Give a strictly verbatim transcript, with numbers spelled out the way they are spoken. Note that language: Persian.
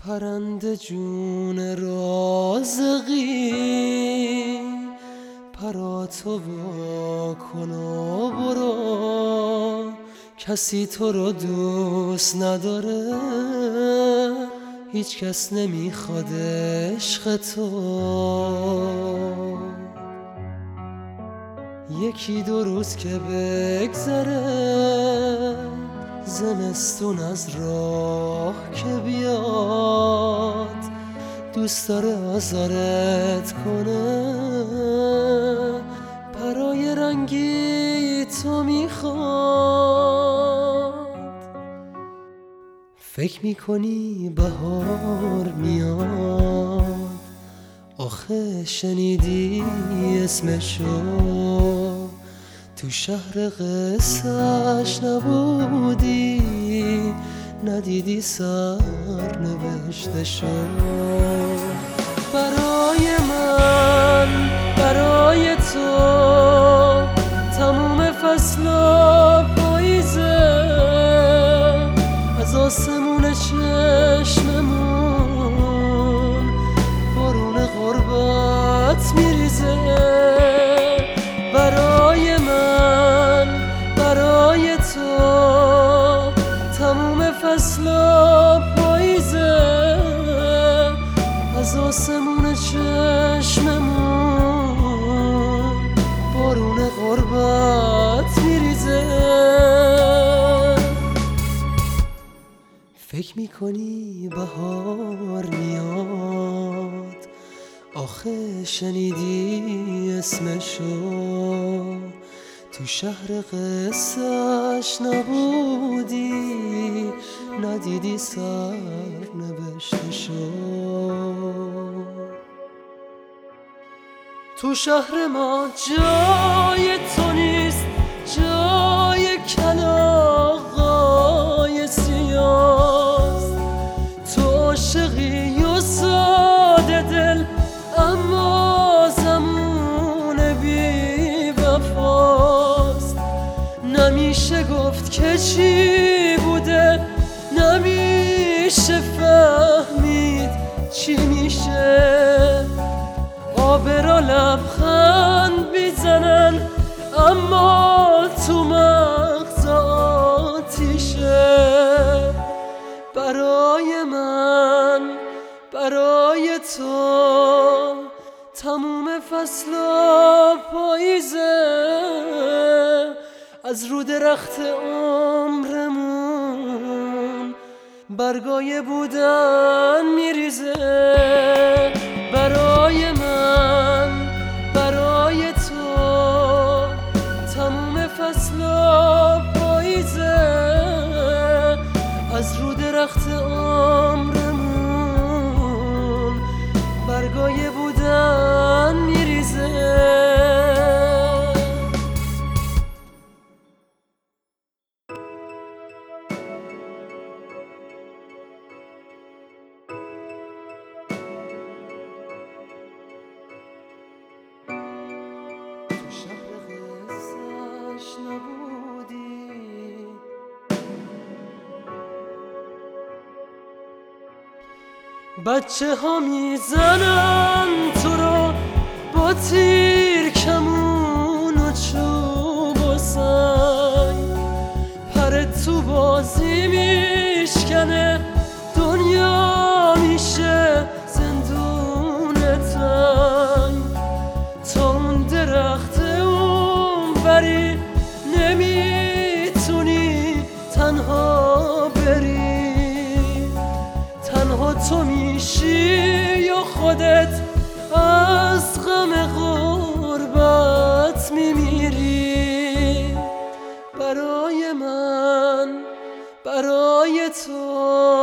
پرنده جون رازقی پراتو وا کن و برو، کسی تو رو دوست نداره، هیچ کس نمیخواد عشق تو. یکی دو روز که بگذره، زمستون از راه که بیاد، دوست داره آزارت کنه، پرای رنگی تو میخواد. فکر میکنی بهار میاد، آخه شنیدی اسمشو؟ تو شهر قصه‌اش نبودی، ندیدی سر نوشتشو. برای من، برای تو، تموم فصلا پاییزه، از آسمون چشممون بارون غربت میریزه. برای من، برای تو، تموم فصلا پاییزه، از آسمون چشممون بارون غربت میریزه. فکر میکنی بهار میاد، آخه شنیدی اسمشو؟ تو شهر قصه‌اش نبودی، ندیدی سر نوشتشو. تو شهر ما جای تو نیست، جای کلاغای سیاست. تو عاشقی و ساده دل، اما زمون بی وفاست. نمیشه گفت که چی بوده، نمیشه فهمید چی میشه. آبرا لبخند میزنن، اما تو مغز آتیشه. برای من، برای تو، تموم فصلا پاییزه، از رو درخت عمرمون برگای بودن میریزه. برای من، برای تو، تموم فصلا پاییزه، از رو درخت عمرمون برگای بودن میریزه. بچه ها میزنن تو رو با تیر، کمون و چوب و سنگ، پرت تو بازی میشکنه، دنیا میشه زندون تنگ. تا اون درخت اون بری، نمیتونی تنها بری، تنها تو میشی یا خودت از غم غربت میمیری. برای من، برای تو،